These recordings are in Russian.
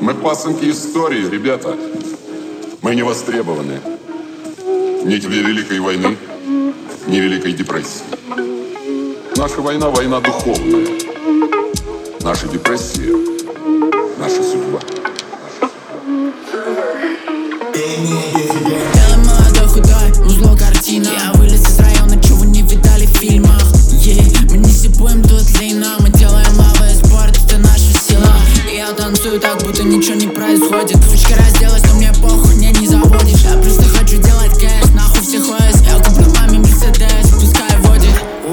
Мы пасынки истории, ребята. Мы не востребованы. Ни для Великой войны, ни Великой депрессии. Наша война — война духовная. Наша депрессия — наша судьба. Белый, молодой, худой, узло картина. Я вылез из района, чего вы не видали в фильмах. Мы не сипуем тут длинно, мы делаем лавы, спорт, это наша сила. И я танцую так, будто ничего не происходит. Сучка разделась, но мне похуй, мне не заводишь. Я просто хочу делать кэш, нахуй все ходят. Я куплю маме Мерседес, пускай водит.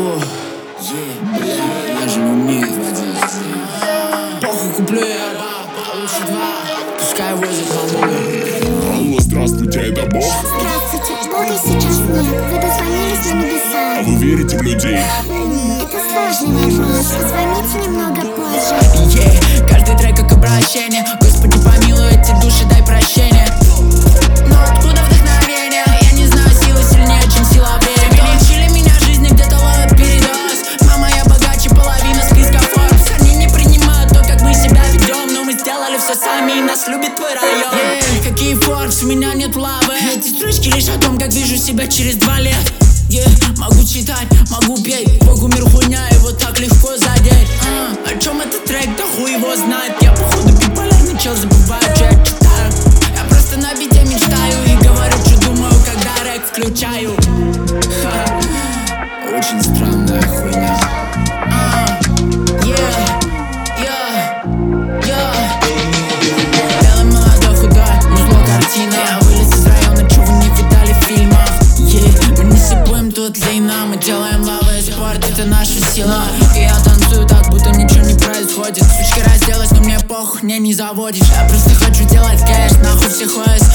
Бля, я же не умею водить. Похуй, куплю я получше два, пускай возит маму. Алло, здравствуйте, это Бог? Здравствуйте, Бога сейчас нет. Вы дозвонились на небеса. А вы верите в людей? Это сложный вопрос. Позвоните немного позже. Каждый трек как обращение. Господи, помилуй эти души, дай прощение. Но откуда вдохновение? Я не знаю, сила сильнее, чем сила времени. Учили меня жизни, где-то ловят передоз. Мама, я богаче половина списка Forbes. Они не принимают то, как мы себя ведем, но мы сделали все сами, и нас любит твой район. Какие Forbes, у меня нет лавы. Эти строчки лишь о том, как вижу себя через 2 лет. Могу читать, могу петь. Богу мир хуйня, его так легко задеть. О чем этот трек, да хуй его знает. Я походу биполярный чел, забываю, что я читаю. Я просто на бите мечтаю и говорю, что думаю, когда рэк включаю. Очень странная хуйня. Белый, молодой, худой, узло картина. Я вылез из района, чего вы не видали в фильмах. Мы не сипуем тут длинно, мы делаем лавы, спорт, это наша сила. И я танцую так, будто ничего не происходит. Сучка разделась, но мне похуй, мне не заводишь. Я просто хочу делать кэш, нахуй все ходят.